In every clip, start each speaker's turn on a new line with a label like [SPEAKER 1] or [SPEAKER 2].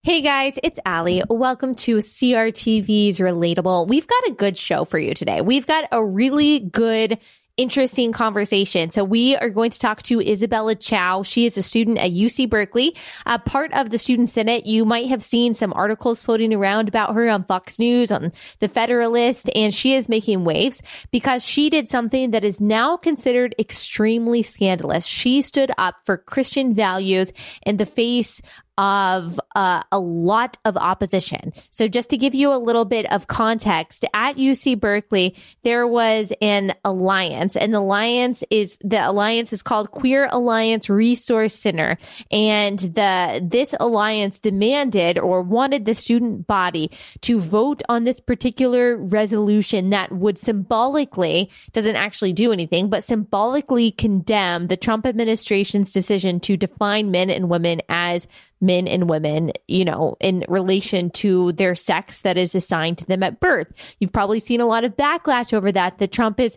[SPEAKER 1] Hey guys, it's Allie. Welcome to CRTV's Relatable. We've got a good show for you today. We've got a really good, interesting conversation. So we are going to talk to Isabella Chow. She is a student at UC Berkeley, part of the Student Senate. You might have seen some articles floating around about her on Fox News, on The Federalist, and she is making waves because she did something that is now considered extremely scandalous. She stood up for Christian values in the face of a lot of opposition. So just to give you a little bit of context, at UC Berkeley, there was an alliance, and the alliance is called Queer Alliance Resource Center. And this alliance demanded or wanted the student body to vote on this particular resolution that would symbolically, doesn't actually do anything, but symbolically condemn the Trump administration's decision to define men and women as men and women, in relation to their sex that is assigned to them at birth. You've probably seen a lot of backlash over that Trump is,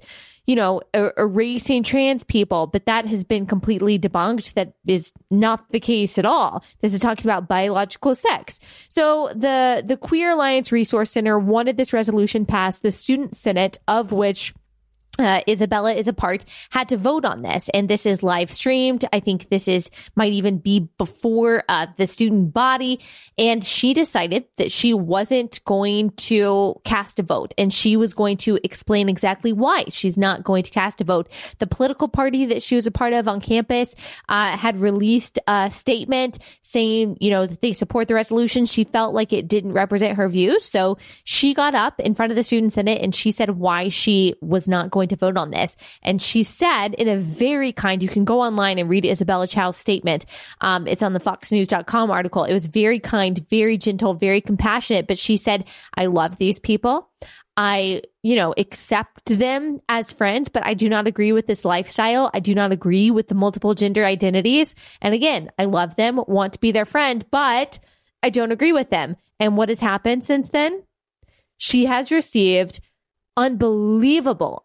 [SPEAKER 1] erasing trans people, but that has been completely debunked. That is not the case at all. This is talking about biological sex. So the Queer Alliance Resource Center wanted this resolution passed. The Student Senate, of which Isabella is a part, had to vote on this, and this is live streamed. I think this might even be before the student body, and she decided that she wasn't going to cast a vote, and she was going to explain exactly why she's not going to cast a vote. The political party that she was a part of on campus had released a statement saying, that they support the resolution. She felt like it didn't represent her views, so she got up in front of the Student Senate and she said why she was not going to vote on this. And she said in a very kind, you can go online and read Isabella Chow's statement. It's on the foxnews.com article. It was very kind, very gentle, very compassionate. But she said, I love these people. I, accept them as friends, but I do not agree with this lifestyle. I do not agree with the multiple gender identities. And again, I love them, want to be their friend, but I don't agree with them. And what has happened since then? She has received unbelievable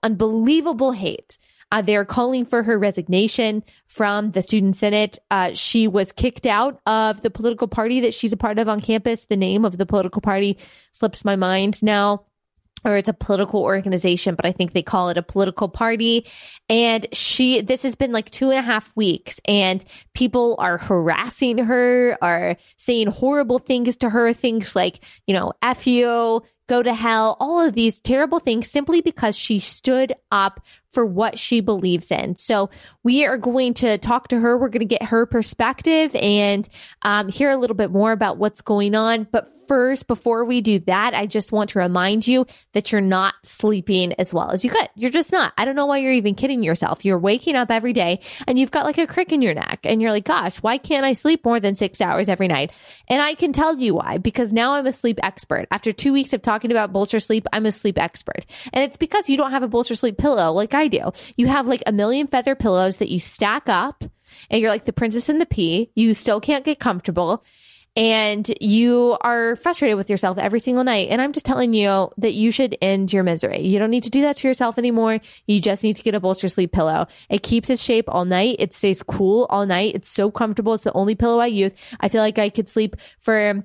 [SPEAKER 1] hate. They're calling for her resignation from the Student Senate. She was kicked out of the political party that she's a part of on campus. The name of the political party slips my mind now, or it's a political organization, but I think they call it a political party. And this has been like 2.5 weeks, and people are harassing her, are saying horrible things to her, things like, F you, go to hell, all of these terrible things simply because she stood up for what she believes in. So we are going to talk to her. We're going to get her perspective and hear a little bit more about what's going on. But first, before we do that, I just want to remind you that you're not sleeping as well as you could. You're just not. I don't know why you're even kidding yourself. You're waking up every day and you've got like a crick in your neck and you're like, gosh, why can't I sleep more than 6 hours every night? And I can tell you why, because now I'm a sleep expert. After 2 weeks of talking about bolster sleep, I'm a sleep expert. And it's because you don't have a bolster sleep pillow like I do. You have like a million feather pillows that you stack up and you're like the princess and the pea. You still can't get comfortable and you are frustrated with yourself every single night. And I'm just telling you that you should end your misery. You don't need to do that to yourself anymore. You just need to get a bolster sleep pillow. It keeps its shape all night. It stays cool all night. It's so comfortable. It's the only pillow I use. I feel like I could sleep for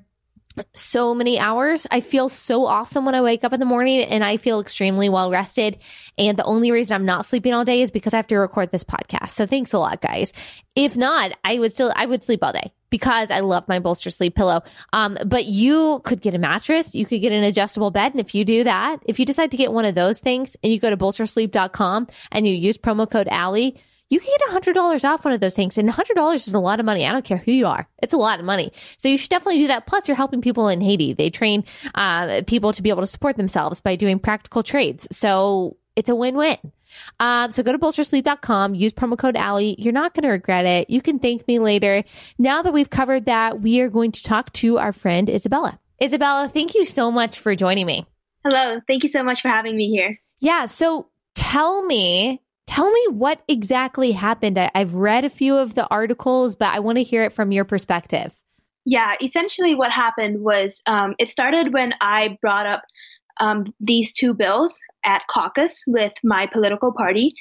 [SPEAKER 1] so many hours. I feel so awesome when I wake up in the morning and I feel extremely well rested. And the only reason I'm not sleeping all day is because I have to record this podcast. So thanks a lot, guys. If not, I would sleep all day because I love my bolster sleep pillow. But you could get a mattress. You could get an adjustable bed. And if you do that, if you decide to get one of those things and you go to bolstersleep.com and you use promo code Allie, you can get $100 off one of those things. And $100 is a lot of money. I don't care who you are. It's a lot of money. So you should definitely do that. Plus, you're helping people in Haiti. They train people to be able to support themselves by doing practical trades. So it's a win-win. So go to bolstersleep.com, use promo code Allie. You're not going to regret it. You can thank me later. Now that we've covered that, we are going to talk to our friend Isabella. Isabella, thank you so much for joining me.
[SPEAKER 2] Hello. Thank you so much for having me here.
[SPEAKER 1] Yeah. So tell me what exactly happened. I've read a few of the articles, but I want to hear it from your perspective.
[SPEAKER 2] Yeah, essentially what happened was it started when I brought up these two bills at caucus with my political party.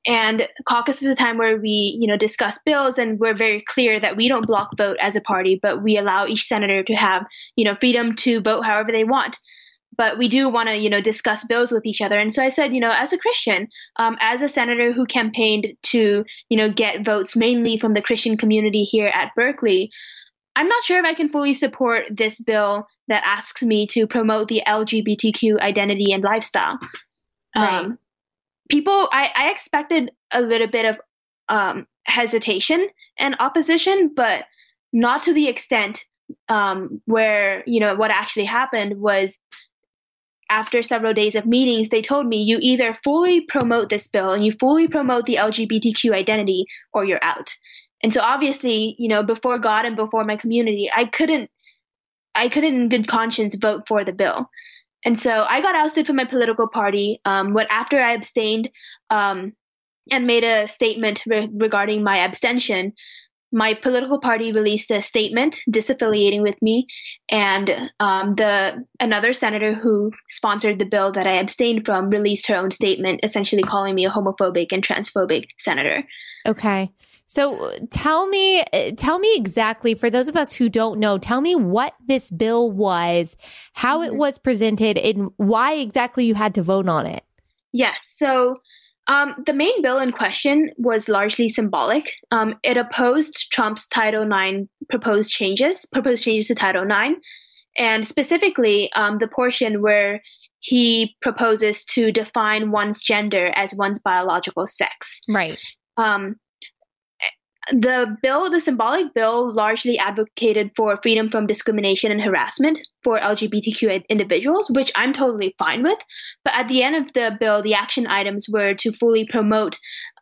[SPEAKER 2] And caucus is a time where we, discuss bills, and we're very clear that we don't block vote as a party, but we allow each senator to have, freedom to vote however they want. But we do want to, discuss bills with each other. And so I said, as a Christian, as a senator who campaigned to, get votes mainly from the Christian community here at Berkeley, I'm not sure if I can fully support this bill that asks me to promote the LGBTQ identity and lifestyle.
[SPEAKER 1] Right.
[SPEAKER 2] I expected a little bit of hesitation and opposition, but not to the extent where, what actually happened was, after several days of meetings, they told me, you either fully promote this bill and you fully promote the LGBTQ identity, or you're out. And so obviously, before God and before my community, I couldn't in good conscience vote for the bill. And so I got ousted from my political party after I abstained and made a statement regarding my abstention. My political party released a statement disaffiliating with me, and another senator who sponsored the bill that I abstained from released her own statement, essentially calling me a homophobic and transphobic senator.
[SPEAKER 1] Okay. So tell me exactly, for those of us who don't know, tell me what this bill was, how it was presented, and why exactly you had to vote on it.
[SPEAKER 2] Yes. So the main bill in question was largely symbolic. It opposed Trump's Title IX proposed changes to Title IX, and specifically the portion where he proposes to define one's gender as one's biological sex.
[SPEAKER 1] Right.
[SPEAKER 2] The symbolic bill largely advocated for freedom from discrimination and harassment for LGBTQ individuals, which I'm totally fine with. But at the end of the bill, the action items were to fully promote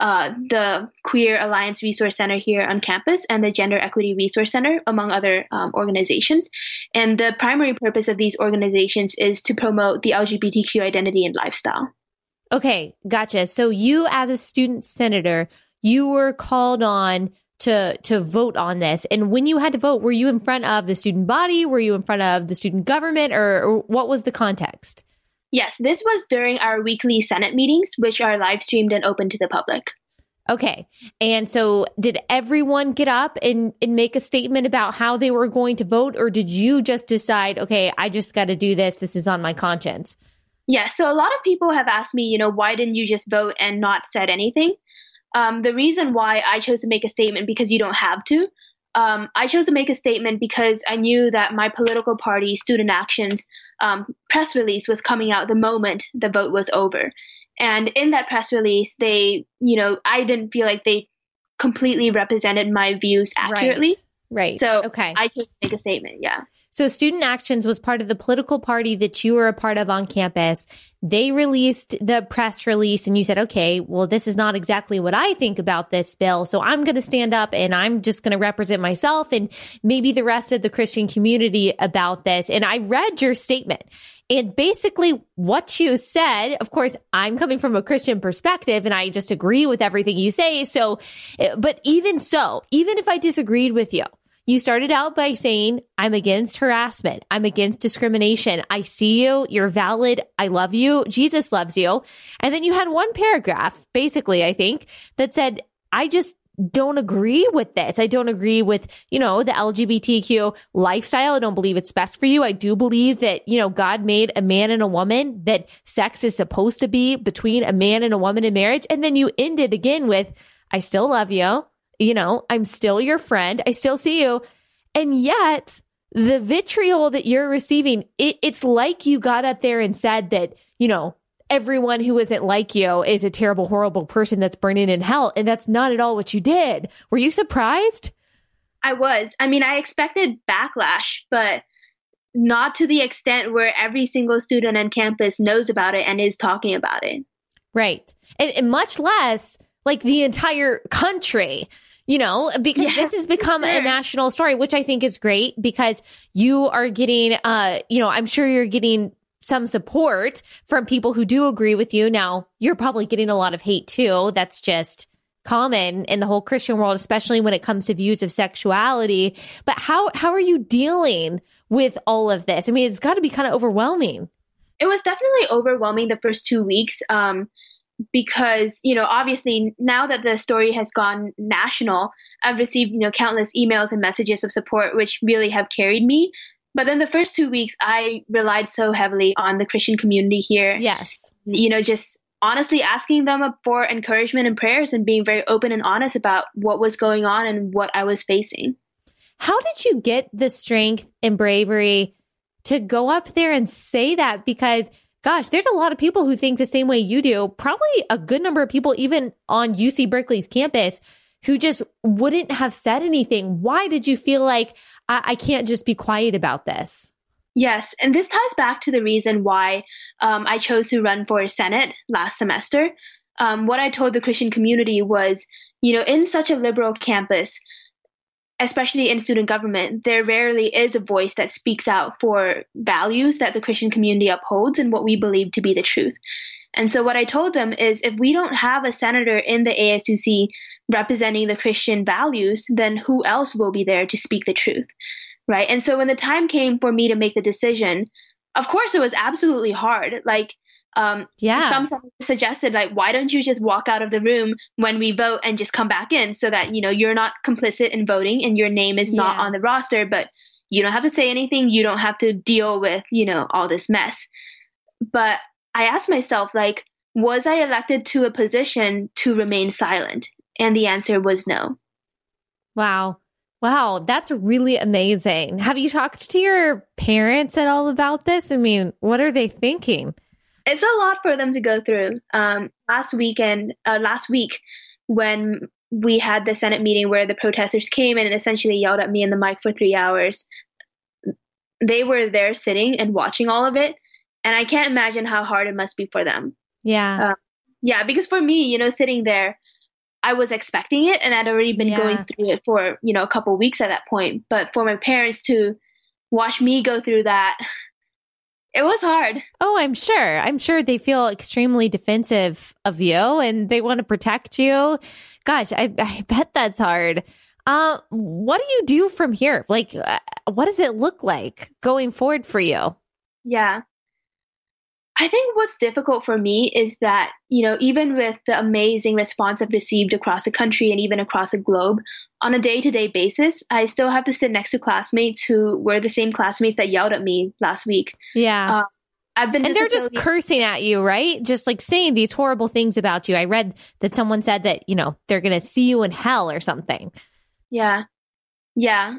[SPEAKER 2] the Queer Alliance Resource Center here on campus and the Gender Equity Resource Center, among other organizations. And the primary purpose of these organizations is to promote the LGBTQ identity and lifestyle.
[SPEAKER 1] Okay, gotcha. So you, as a student senator, you were called on to vote on this. And when you had to vote, were you in front of the student body? Were you in front of the student government? Or what was the context?
[SPEAKER 2] Yes, this was during our weekly Senate meetings, which are live streamed and open to the public.
[SPEAKER 1] Okay. And so did everyone get up and make a statement about how they were going to vote? Or did you just decide, okay, I just got to do this. This is on my conscience?
[SPEAKER 2] Yes. So a lot of people have asked me, why didn't you just vote and not said anything? The reason why I chose to make a statement, because you don't have to. I chose to make a statement because I knew that my political party, Student Action's press release was coming out the moment the vote was over. And in that press release, I didn't feel like they completely represented my views accurately.
[SPEAKER 1] Right.
[SPEAKER 2] So
[SPEAKER 1] okay.
[SPEAKER 2] I chose to make a statement. Yeah.
[SPEAKER 1] So Student Actions was part of the political party that you were a part of on campus. They released the press release and you said, okay, well, this is not exactly what I think about this bill. So I'm going to stand up and I'm just going to represent myself and maybe the rest of the Christian community about this. And I read your statement. And basically what you said, of course, I'm coming from a Christian perspective and I just agree with everything you say. So, but even if I disagreed with you, you started out by saying, I'm against harassment. I'm against discrimination. I see you. You're valid. I love you. Jesus loves you. And then you had one paragraph, basically, I think, that said, I just don't agree with this. I don't agree with, the LGBTQ lifestyle. I don't believe it's best for you. I do believe that, God made a man and a woman, that sex is supposed to be between a man and a woman in marriage. And then you ended again with, I still love you. I'm still your friend. I still see you. And yet the vitriol that you're receiving, it's like you got up there and said that, everyone who isn't like you is a terrible, horrible person that's burning in hell. And that's not at all what you did. Were you surprised?
[SPEAKER 2] I was. I mean, I expected backlash, but not to the extent where every single student on campus knows about it and is talking about it.
[SPEAKER 1] Right. And much less like the entire country. Because this has become a national story, which I think is great because you are getting, I'm sure you're getting some support from people who do agree with you. Now, you're probably getting a lot of hate too. That's just common in the whole Christian world, especially when it comes to views of sexuality. But how are you dealing with all of this? I mean, it's got to be kind of overwhelming.
[SPEAKER 2] It was definitely overwhelming the first 2 weeks. because, obviously now that the story has gone national, I've received, countless emails and messages of support, which really have carried me. But then the first 2 weeks, I relied so heavily on the Christian community here.
[SPEAKER 1] Yes.
[SPEAKER 2] Just honestly asking them for encouragement and prayers and being very open and honest about what was going on and what I was facing.
[SPEAKER 1] How did you get the strength and bravery to go up there and say that? Because, gosh, there's a lot of people who think the same way you do. Probably a good number of people, even on UC Berkeley's campus, who just wouldn't have said anything. Why did you feel like I can't just be quiet about this?
[SPEAKER 2] Yes. And this ties back to the reason why I chose to run for Senate last semester. What I told the Christian community was, in such a liberal campus, especially in student government, there rarely is a voice that speaks out for values that the Christian community upholds and what we believe to be the truth. And so what I told them is, if we don't have a senator in the ASUC representing the Christian values, then who else will be there to speak the truth? Right. And so when the time came for me to make the decision, of course, it was absolutely hard. Some suggested, why don't you just walk out of the room when we vote and just come back in so that, you're not complicit in voting and your name is not on the roster, but you don't have to say anything. You don't have to deal with, all this mess. But I asked myself, was I elected to a position to remain silent? And the answer was no.
[SPEAKER 1] Wow, that's really amazing. Have you talked to your parents at all about this? I mean, what are they thinking?
[SPEAKER 2] It's a lot for them to go through. Last week, when we had the Senate meeting where the protesters came in and essentially yelled at me in the mic for 3 hours, they were there sitting and watching all of it. And I can't imagine how hard it must be for them.
[SPEAKER 1] Yeah.
[SPEAKER 2] Because for me, sitting there, I was expecting it and I'd already been going through it for, a couple of weeks at that point. But for my parents to watch me go through that, it was hard.
[SPEAKER 1] Oh, I'm sure they feel extremely defensive of you and they want to protect you. Gosh, I bet that's hard. What do you do from here? What does it look like going forward for you?
[SPEAKER 2] Yeah. I think what's difficult for me is that, even with the amazing response I've received across the country and even across the globe, on a day-to-day basis, I still have to sit next to classmates who were the same classmates that yelled at me last week.
[SPEAKER 1] Yeah.
[SPEAKER 2] I've been
[SPEAKER 1] and they're just cursing at you, right? Just saying these horrible things about you. I read that someone said that, they're going to see you in hell or something.
[SPEAKER 2] Yeah. Yeah.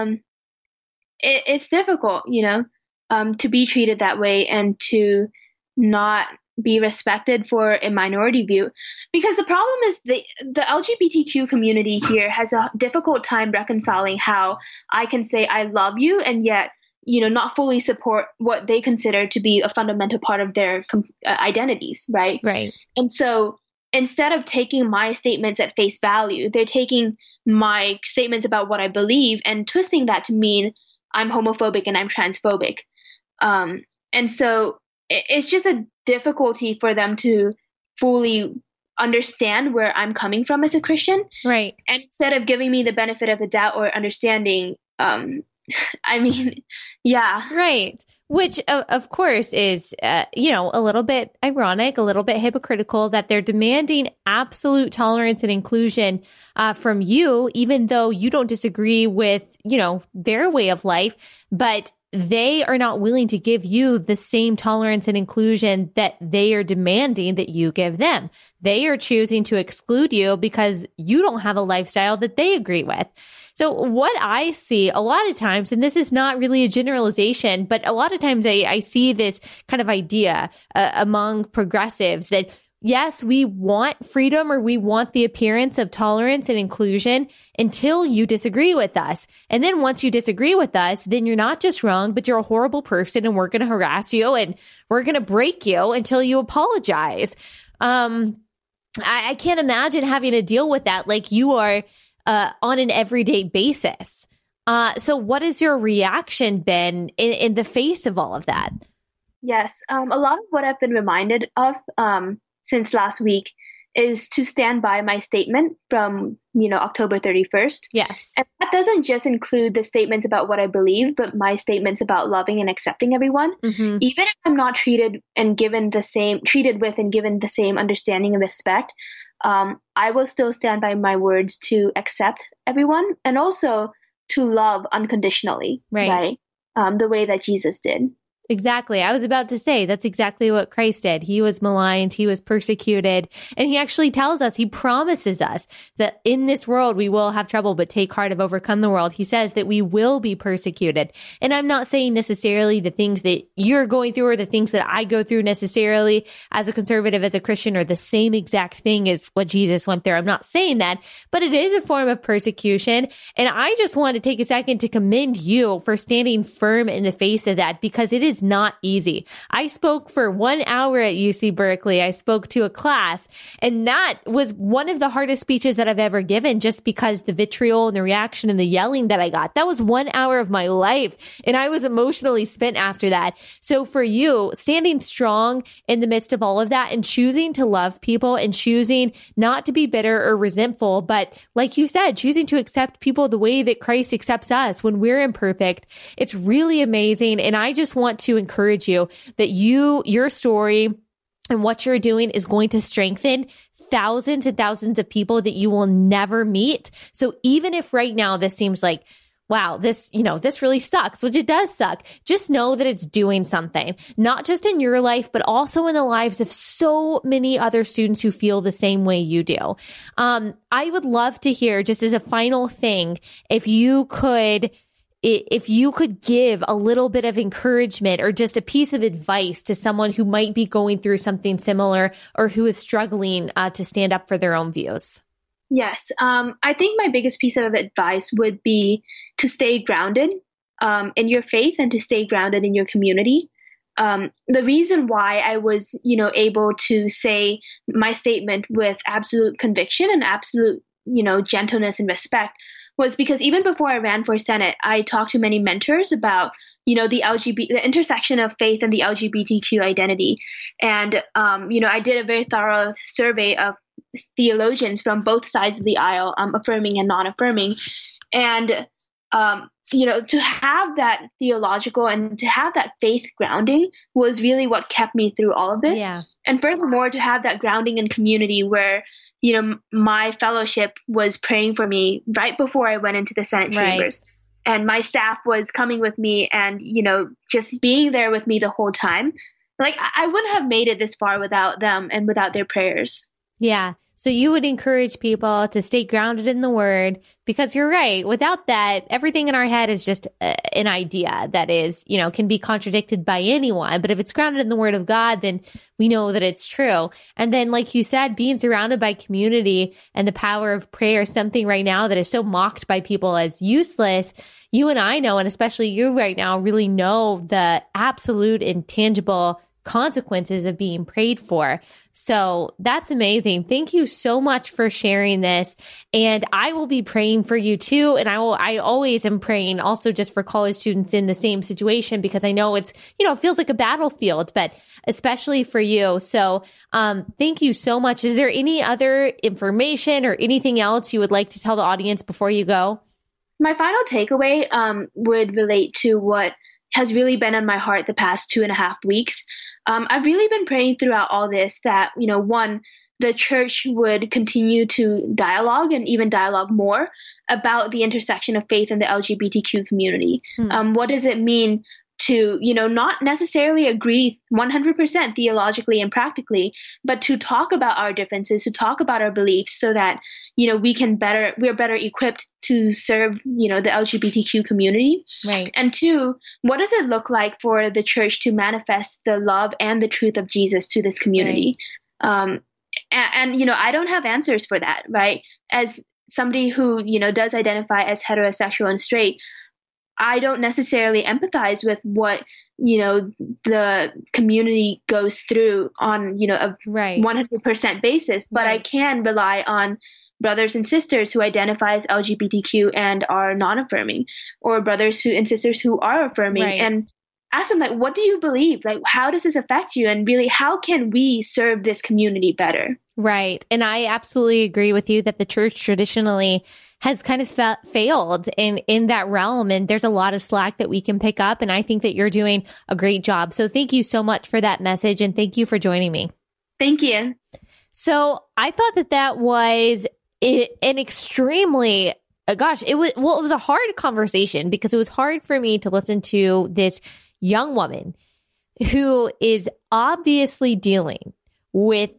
[SPEAKER 2] It's difficult, to be treated that way and to not be respected for a minority view, because the problem is the LGBTQ community here has a difficult time reconciling how I can say I love you and yet not fully support what they consider to be a fundamental part of their identities, right? And so instead of taking my statements at face value, they're taking my statements about what I believe and twisting that to mean I'm homophobic and I'm transphobic. And so it's just a difficulty for them to fully understand where I'm coming from as a Christian.
[SPEAKER 1] Right.
[SPEAKER 2] And instead of giving me the benefit of the doubt or understanding,
[SPEAKER 1] Right. Which, of course, is, a little bit ironic, a little bit hypocritical that they're demanding absolute tolerance and inclusion from you, even though you don't disagree with, their way of life. But they are not willing to give you the same tolerance and inclusion that they are demanding that you give them. They are choosing to exclude you because you don't have a lifestyle that they agree with. So what I see a lot of times, and this is not really a generalization, but a lot of times I see this kind of idea among progressives that, yes, we want freedom or we want the appearance of tolerance and inclusion until you disagree with us. And then once you disagree with us, then you're not just wrong, but you're a horrible person and we're going to harass you and we're going to break you until you apologize. I can't imagine having to deal with that like you are on an everyday basis. So what has your reaction been in the face of all of that?
[SPEAKER 2] Yes. A lot of what I've been reminded of since last week is to stand by my statement from, October 31st.
[SPEAKER 1] Yes.
[SPEAKER 2] And that doesn't just include the statements about what I believe, but my statements about loving and accepting everyone.
[SPEAKER 1] Mm-hmm.
[SPEAKER 2] Even if I'm not treated with and given the same understanding and respect, I will still stand by my words to accept everyone and also to love unconditionally, right? The way that Jesus did.
[SPEAKER 1] Exactly. I was about to say that's exactly what Christ did. He was maligned, he was persecuted, and he actually tells us, he promises us that in this world we will have trouble, but take heart, I've overcome the world. He says that we will be persecuted. And I'm not saying necessarily the things that you're going through or the things that I go through necessarily as a conservative, as a Christian, are the same exact thing as what Jesus went through. I'm not saying that, but it is a form of persecution. And I just want to take a second to commend you for standing firm in the face of that, because it is not easy. I spoke for 1 hour at UC Berkeley. I spoke to a class, and that was one of the hardest speeches that I've ever given, just because the vitriol and the reaction and the yelling that I got. That was 1 hour of my life, and I was emotionally spent after that. So for you, standing strong in the midst of all of that and choosing to love people and choosing not to be bitter or resentful, but like you said, choosing to accept people the way that Christ accepts us when we're imperfect, it's really amazing. And I just want to encourage you that your story and what you're doing is going to strengthen thousands and thousands of people that you will never meet. So even if right now this seems like, wow, this really sucks, which it does suck, just know that it's doing something, not just in your life, but also in the lives of so many other students who feel the same way you do. I would love to hear, just as a final thing, if you could give a little bit of encouragement or just a piece of advice to someone who might be going through something similar or who is struggling to stand up for their own views.
[SPEAKER 2] Yes. I think my biggest piece of advice would be to stay grounded in your faith and to stay grounded in your community. The reason why I was, able to say my statement with absolute conviction and absolute, gentleness and respect was because even before I ran for Senate, I talked to many mentors about, the intersection of faith and the LGBTQ identity. And, I did a very thorough survey of theologians from both sides of the aisle, affirming and non-affirming. And, to have that theological and to have that faith grounding was really what kept me through all of this.
[SPEAKER 1] Yeah.
[SPEAKER 2] And furthermore, to have that grounding in community where, my fellowship was praying for me right before I went into the Senate chambers. And my staff was coming with me and, just being there with me the whole time. Like, I wouldn't have made it this far without them and without their prayers.
[SPEAKER 1] Yeah. So you would encourage people to stay grounded in the word, because you're right. Without that, everything in our head is just an idea that is, can be contradicted by anyone. But if it's grounded in the word of God, then we know that it's true. And then, like you said, being surrounded by community and the power of prayer, something right now that is so mocked by people as useless. You and I know, and especially you right now, really know the absolute intangible consequences of being prayed for. So that's amazing. Thank you so much for sharing this. And I will be praying for you too. And I always am praying also just for college students in the same situation, because I know it's, it feels like a battlefield, but especially for you. So thank you so much. Is there any other information or anything else you would like to tell the audience before you go?
[SPEAKER 2] My final takeaway would relate to what has really been on my heart the past 2.5 weeks. I've really been praying throughout all this that, one, the church would continue to dialogue and even dialogue more about the intersection of faith and the LGBTQ community. What does it mean to, not necessarily agree 100% theologically and practically, but to talk about our differences, to talk about our beliefs so that, we're better equipped to serve, the LGBTQ community.
[SPEAKER 1] Right.
[SPEAKER 2] And two, what does it look like for the church to manifest the love and the truth of Jesus to this community? Right. And I don't have answers for that, right? As somebody who, does identify as heterosexual and straight, I don't necessarily empathize with what, the community goes through on, a 100% basis, but I can rely on brothers and sisters who identify as LGBTQ and are non-affirming, or brothers and sisters who are affirming. And ask them, like, what do you believe? Like, how does this affect you? And really, how can we serve this community better?
[SPEAKER 1] Right. And I absolutely agree with you that the church traditionally has kind of failed in that realm. And there's a lot of slack that we can pick up. And I think that you're doing a great job. So thank you so much for that message. And thank you for joining me.
[SPEAKER 2] Thank you.
[SPEAKER 1] So I thought that was an extremely, it was a hard conversation because it was hard for me to listen to this young woman who is obviously dealing with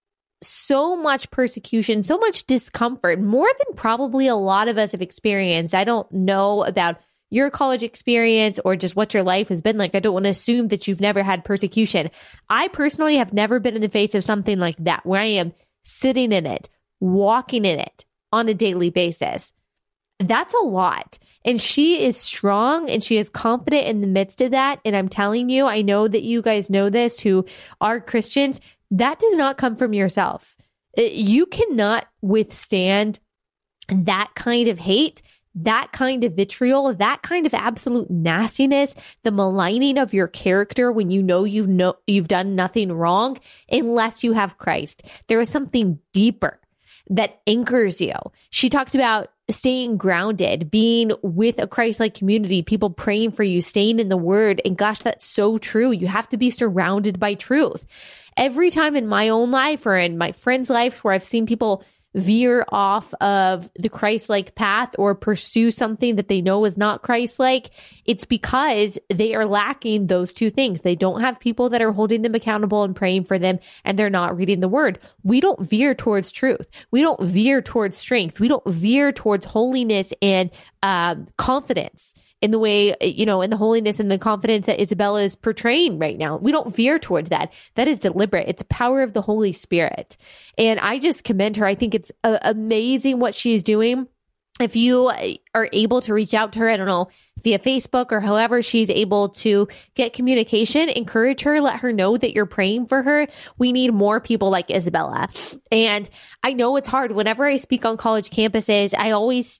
[SPEAKER 1] so much persecution, so much discomfort, more than probably a lot of us have experienced. I don't know about your college experience or just what your life has been like. I don't want to assume that you've never had persecution. I personally have never been in the face of something like that, where I am sitting in it, walking in it on a daily basis. That's a lot. And she is strong and she is confident in the midst of that. And I'm telling you, I know that you guys know this who are Christians. That does not come from yourself. You cannot withstand that kind of hate, that kind of vitriol, that kind of absolute nastiness, the maligning of your character when you know you've done nothing wrong, unless you have Christ. There is something deeper that anchors you. She talked about staying grounded, being with a Christ-like community, people praying for you, staying in the word. And gosh, that's so true. You have to be surrounded by truth. Every time in my own life or in my friends' lives where I've seen people veer off of the Christ-like path or pursue something that they know is not Christ-like, it's because they are lacking those two things. They don't have people that are holding them accountable and praying for them, and they're not reading the word. We don't veer towards truth. We don't veer towards strength. We don't veer towards holiness and confidence in the way, in the holiness and the confidence that Isabella is portraying right now. We don't veer towards that. That is deliberate. It's the power of the Holy Spirit. And I just commend her. I think it's amazing what she's doing. If you are able to reach out to her, I don't know, via Facebook or however she's able to get communication, encourage her, let her know that you're praying for her. We need more people like Isabella. And I know it's hard. Whenever I speak on college campuses, I always,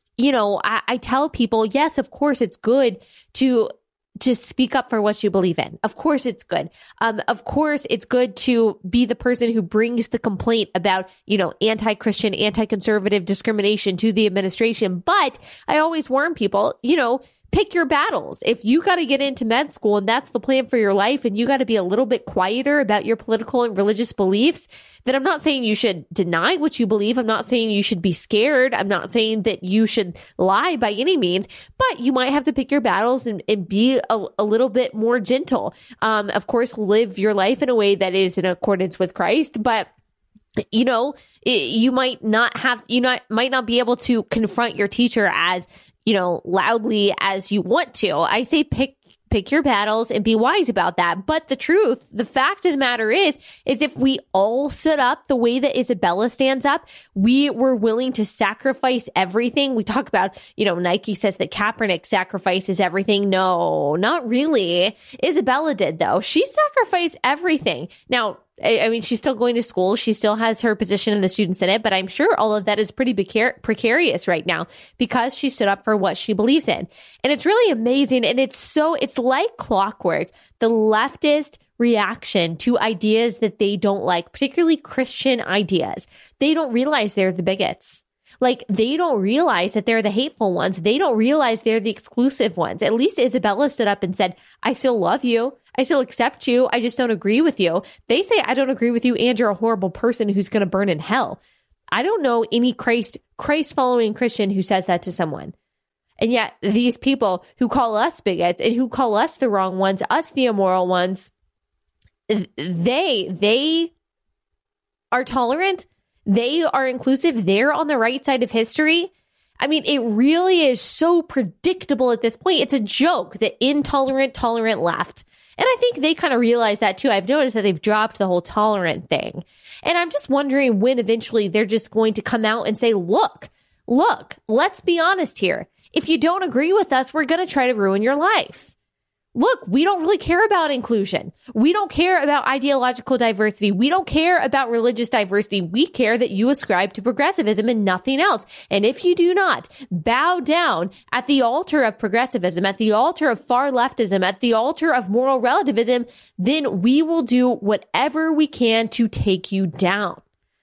[SPEAKER 1] I tell people, yes, of course, it's good to speak up for what you believe in. Of course, it's good. Of course, it's good to be the person who brings the complaint about, anti-Christian, anti-conservative discrimination to the administration. But I always warn people, pick your battles. If you got to get into med school and that's the plan for your life and you got to be a little bit quieter about your political and religious beliefs, then I'm not saying you should deny what you believe. I'm not saying you should be scared. I'm not saying that you should lie by any means, but you might have to pick your battles and be a little bit more gentle. Of course, live your life in a way that is in accordance with Christ, but you might not be able to confront your teacher as, loudly as you want to. I say pick your battles and be wise about that. But the fact of the matter is if we all stood up the way that Isabella stands up, we were willing to sacrifice everything. We talk about, Nike says that Kaepernick sacrifices everything. No, not really. Isabella did, though. She sacrificed everything. Now, I mean, she's still going to school. She still has her position in the Student Senate, but I'm sure all of that is pretty precarious right now because she stood up for what she believes in. And it's really amazing. And it's like clockwork. The leftist reaction to ideas that they don't like, particularly Christian ideas. They don't realize they're the bigots. Like, they don't realize that they're the hateful ones. They don't realize they're the exclusive ones. At least Isabella stood up and said, I still love you. I still accept you. I just don't agree with you. They say, I don't agree with you and you're a horrible person who's going to burn in hell. I don't know any Christ following Christian who says that to someone. And yet these people who call us bigots and who call us the wrong ones, us the immoral ones, they are tolerant. They are inclusive. They're on the right side of history. I mean, it really is so predictable at this point. It's a joke, the intolerant, tolerant left. And I think they kind of realize that too. I've noticed that they've dropped the whole tolerant thing. And I'm just wondering when eventually they're just going to come out and say, look, let's be honest here. If you don't agree with us, we're going to try to ruin your life. look, we don't really care about inclusion. We don't care about ideological diversity. We don't care about religious diversity. We care that you ascribe to progressivism and nothing else. And if you do not bow down at the altar of progressivism, at the altar of far leftism, at the altar of moral relativism, then we will do whatever we can to take you down.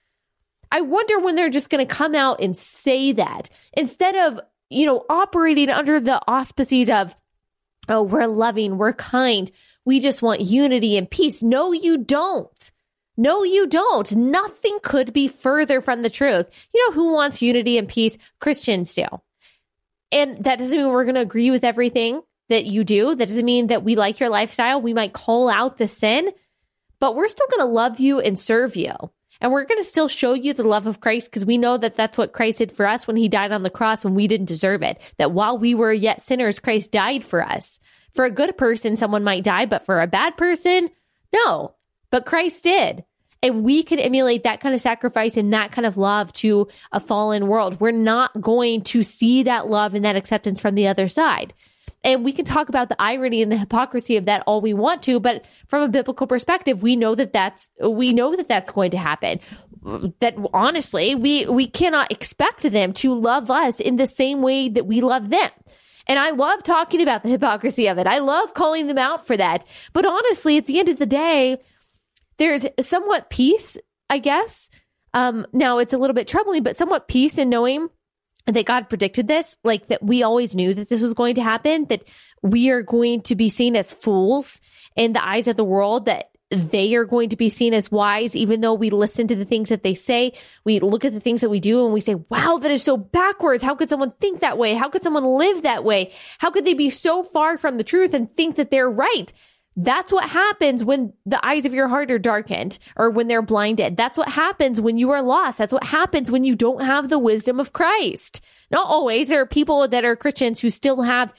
[SPEAKER 1] I wonder when they're just going to come out and say that instead of, operating under the auspices of, oh, we're loving, we're kind, we just want unity and peace. No, you don't. No, you don't. Nothing could be further from the truth. You know who wants unity and peace? Christians do. And that doesn't mean we're going to agree with everything that you do. That doesn't mean that we like your lifestyle. We might call out the sin, but we're still going to love you and serve you. And we're going to still show you the love of Christ because we know that that's what Christ did for us when he died on the cross when we didn't deserve it. That while we were yet sinners, Christ died for us. For a good person, someone might die, but for a bad person, no. But Christ did. And we can emulate that kind of sacrifice and that kind of love to a fallen world. We're not going to see that love and that acceptance from the other side. And we can talk about the irony and the hypocrisy of that all we want to, but from a biblical perspective, we know that that's going to happen. That honestly, we cannot expect them to love us in the same way that we love them. And I love talking about the hypocrisy of it. I love calling them out for that. But honestly, at the end of the day, there's somewhat peace, I guess. Now it's a little bit troubling, but somewhat peace in knowing that God predicted this, like that we always knew that this was going to happen, that we are going to be seen as fools in the eyes of the world, that they are going to be seen as wise, even though we listen to the things that they say. We look at the things that we do and we say, wow, that is so backwards. How could someone think that way? How could someone live that way? How could they be so far from the truth and think that they're right? That's what happens when the eyes of your heart are darkened or when they're blinded. That's what happens when you are lost. That's what happens when you don't have the wisdom of Christ. Not always. There are people that are Christians who still have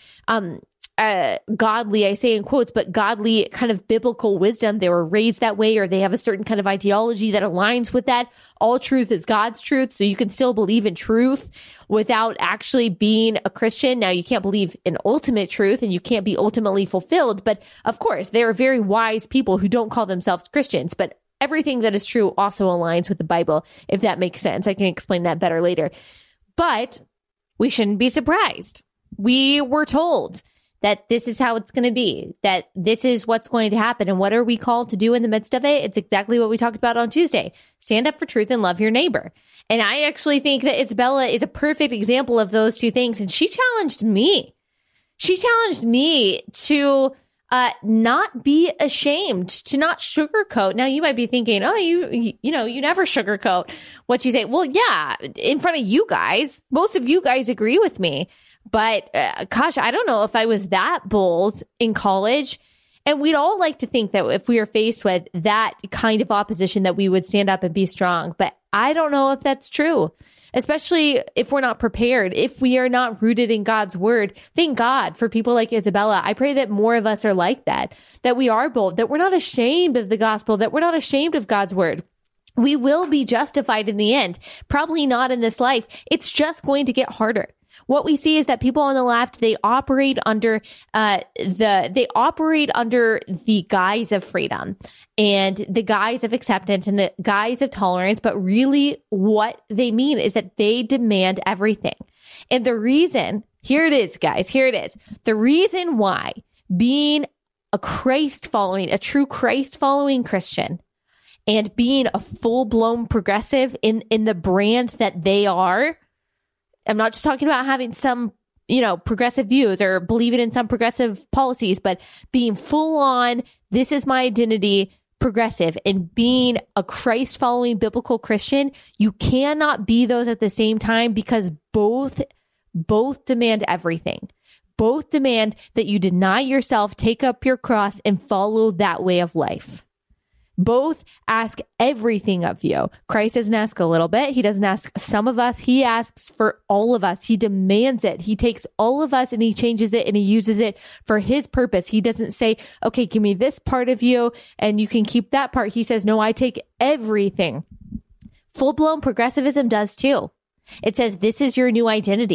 [SPEAKER 1] godly, I say in quotes, but godly kind of biblical wisdom. They were raised that way, or they have a certain kind of ideology that aligns with that. All truth is God's truth. So you can still believe in truth without actually being a Christian. Now, you can't believe in ultimate truth and you can't be ultimately fulfilled. But of course, there are very wise people who don't call themselves Christians, but everything that is true also aligns with the Bible, if that makes sense. I can explain that better later. But we shouldn't be surprised. We were told that this is how it's going to be, that this is what's going to happen. And what are we called to do in the midst of it? It's exactly what we talked about on Tuesday. Stand up for truth and love your neighbor. And I actually think that Isabella is a perfect example of those two things. And she challenged me. She challenged me to not be ashamed, to not sugarcoat. Now, you might be thinking, oh, you never sugarcoat what you say. Well, yeah, in front of you guys, most of you guys agree with me. But gosh, I don't know if I was that bold in college. And we'd all like to think that if we are faced with that kind of opposition, that we would stand up and be strong. But I don't know if that's true, especially if we're not prepared, if we are not rooted in God's word. Thank God for people like Isabella. I pray that more of us are like that we are bold, that we're not ashamed of the gospel, that we're not ashamed of God's word. We will be justified in the end. Probably not in this life. It's just going to get harder. What we see is that people on the left, they operate under the guise of freedom and the guise of acceptance and the guise of tolerance. But really what they mean is that they demand everything. And the reason, here it is, guys, here it is. The reason why being a true Christ following Christian and being a full-blown progressive in the brand that they are, I'm not just talking about having some, progressive views or believing in some progressive policies, but being full on, this is my identity, progressive, and being a Christ following biblical Christian. You cannot be those at the same time because both demand everything. Both demand that you deny yourself, take up your cross, and follow that way of life. Both ask everything of you. Christ doesn't ask a little bit. He doesn't ask some of us. He asks for all of us. He demands it. He takes all of us and he changes it and he uses it for his purpose. He doesn't say, okay, give me this part of you and you can keep that part. He says, no, I take everything. Full-blown progressivism does too. It says, this is your new identity.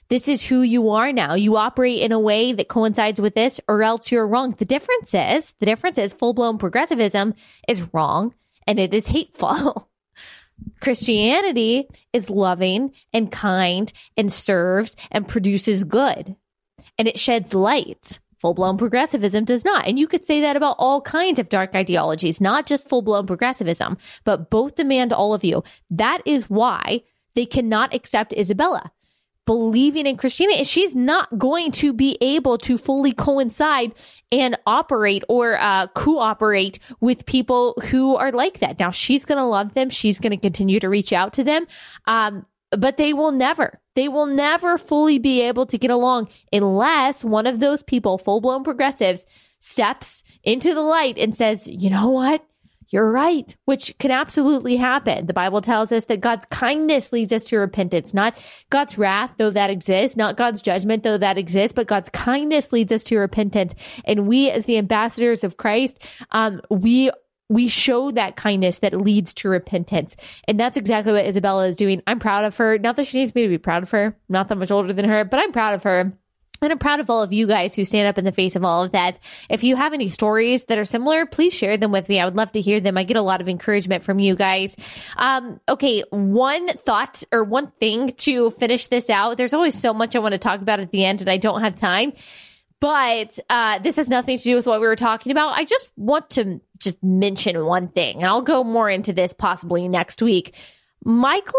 [SPEAKER 1] This is who you are now. You operate in a way that coincides with this, or else you're wrong. The difference is full-blown progressivism is wrong and it is hateful. Christianity is loving and kind and serves and produces good, and it sheds light. Full-blown progressivism does not. And you could say that about all kinds of dark ideologies, not just full-blown progressivism, but both demand all of you. That is why they cannot accept Isabella. Believing in Christianity, she's not going to be able to fully coincide and operate or cooperate with people who are like that. Now, she's going to love them. She's going to continue to reach out to them. But they will never fully be able to get along unless one of those people, full-blown progressives, steps into the light and says, you know what? You're right, which can absolutely happen. The Bible tells us that God's kindness leads us to repentance, not God's wrath, though that exists, not God's judgment, though that exists, but God's kindness leads us to repentance. And we, as the ambassadors of Christ, we show that kindness that leads to repentance. And that's exactly what Isabella is doing. I'm proud of her. Not that she needs me to be proud of her. I'm not that much older than her, but I'm proud of her. And I'm proud of all of you guys who stand up in the face of all of that. If you have any stories that are similar, please share them with me. I would love to hear them. I get a lot of encouragement from you guys. Okay, one thought or one thing to finish this out. There's always so much I want to talk about at the end, and I don't have time. But this has nothing to do with what we were talking about. I just want to just mention one thing, and I'll go more into this possibly next week. Michael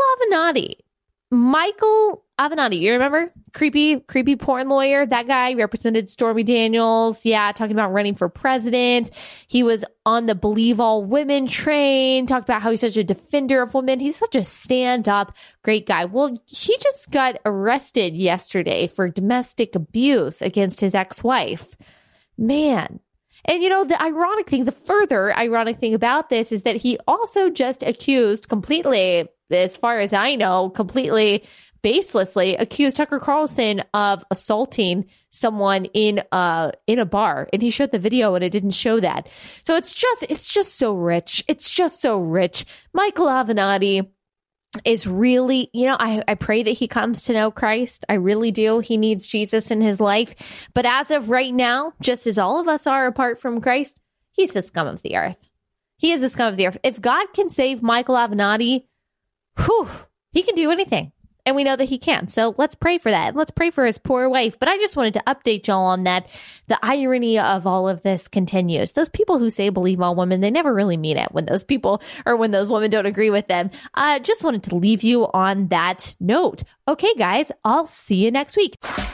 [SPEAKER 1] Avenatti, you remember? Creepy porn lawyer. That guy represented Stormy Daniels. Yeah, talking about running for president. He was on the Believe All Women train, talked about how he's such a defender of women. He's such a stand-up great guy. Well, he just got arrested yesterday for domestic abuse against his ex-wife. Man. And you know, the further ironic thing about this is that he also just accused completely, as far as I know, completely baselessly accused Tucker Carlson of assaulting someone in a bar, and he showed the video and it didn't show that. So it's just so rich. It's just so rich. Michael Avenatti is really, I pray that he comes to know Christ. I really do. He needs Jesus in his life. But as of right now, just as all of us are apart from Christ, he's the scum of the earth. He is the scum of the earth. If God can save Michael Avenatti, he can do anything. And we know that he can. So let's pray for that. Let's pray for his poor wife. But I just wanted to update y'all on that. The irony of all of this continues. Those people who say believe all women, they never really mean it when those people or when those women don't agree with them. Just wanted to leave you on that note. Okay, guys, I'll see you next week.